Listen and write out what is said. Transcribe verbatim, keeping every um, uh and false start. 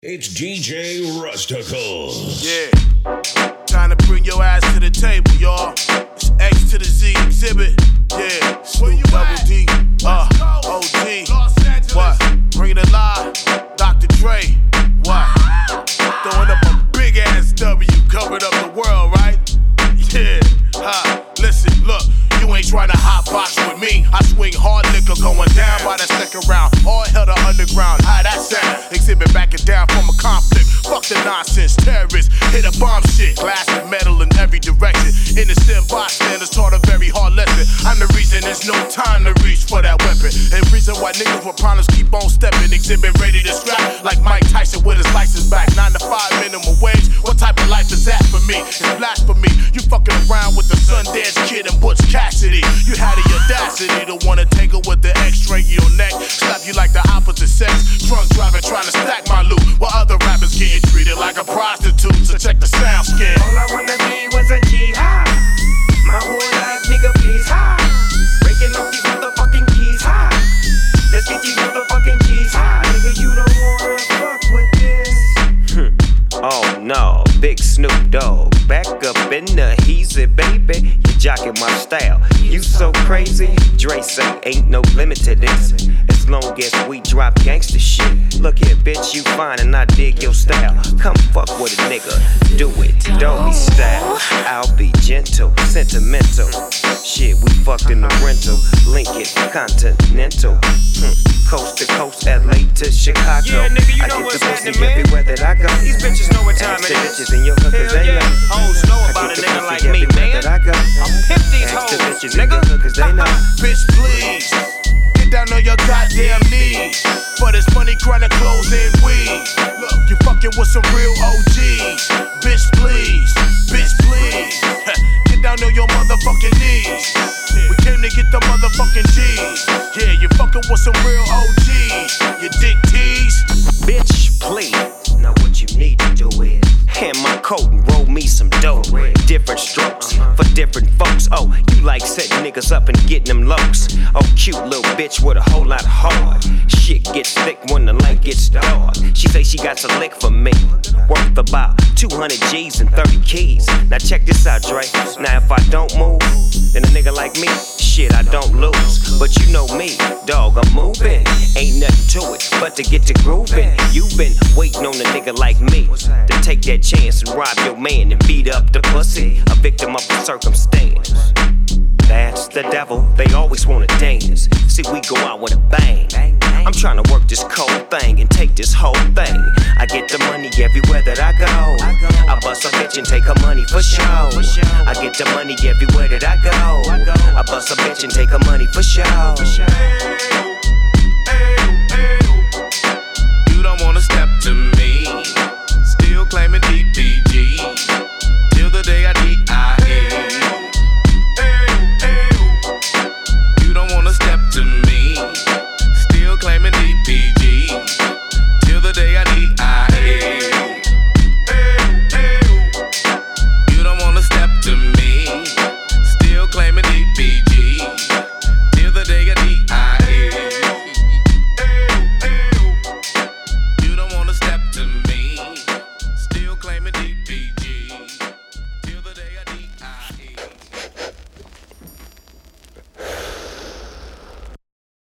It's D J Rustical. Yeah, time to bring your ass to the table, y'all. It's X to the Z exhibit. Yeah, Snoop Double D, uh, O G. What? Bring it alive, Doctor Dre. What? Throwing up a big ass W, covered up the world, right? Yeah, ha. Listen, look. You ain't trying to hot box with me. I swing hard liquor going down by the second round. All hell to underground. How that sound? Exhibit backing down from a conflict. Fuck the nonsense. Terrorists hit a bomb shit. Glass and metal in every direction. Innocent bystanders taught a very hard lesson. I'm the reason there's no time to reach for that weapon. And reason why niggas with problems keep on stepping. Exhibit ready to scrap like Mike Tyson with his license back. Nine to five minimum wage. What type of life is that for me? It's blasphemy. You fucking around with the Sundance Kid and Butch Cassidy. You had the audacity to wanna tangle with the X-string in your neck. Slap you like the opposite sex. Drunk driving trying to stack my loot, while other rappers getting treated like a prostitute. So check the sound skin. All I wanna be was a G high. My whole life, nigga, please high. Breaking off these motherfucking keys high. Let's get these motherfucking G's high. Nigga, you don't wanna fuck with this. Oh no, Big Snoop Dogg, back up in the heezy, baby. You jocking my style, you so crazy. Dre say ain't no limit to this, as long as we drop gangsta shit. Look here, bitch, you fine and I dig your style. Come fuck with a nigga, do it, don't be style. I'll be gentle, sentimental. Shit, we fucked in the rental, Lincoln, Continental. Hmm. Coast to coast, L A to Chicago. Yeah, nigga, you I know get what's the pussy happening, man. everywhere that I go. These bitches know what time Ask it the is. bitches in your hood, cause Hell they yeah. know. Hoes know I about get a the nigga pussy like me, everywhere man. that I go. I'm pimp these Ask the hoes, bitches in your nigga. hood, cause they know. Bitch, please get down on your goddamn knees. For this money, chronic clothes and weed. Look, you fucking with some real O Gs. Bitch, please, bitch, please get down on your motherfucking knees. We came to get the motherfucking G's. Yeah, you fucking with some real O Gs. You dick tease. Bitch, please. Now what you need to do is hand my coat and roll me some dough. Different strokes for different folks. Oh, you like setting niggas up and getting them lows. Oh, cute little bitch with a whole lot of heart. Shit gets thick when the light gets dark. She say she got some lick for me, worth about two hundred G's and thirty keys. Now check this out, Dre. Now if I don't move, then a nigga like me, shit, I don't lose. But you know me, dog, I'm moving. Ain't nothing to it but to get to grooving. You been waiting on a nigga like me to take that chance and rob your man and beat up the pussy, a victim of the circumstance. That's the devil, they always wanna dance. See, we go out with a bang. I'm tryna work this cold thing and take this whole thing. I get the money everywhere that I go. I bust a bitch and take her money for show. I get the money everywhere that I go. I bust a bitch and take her money for show.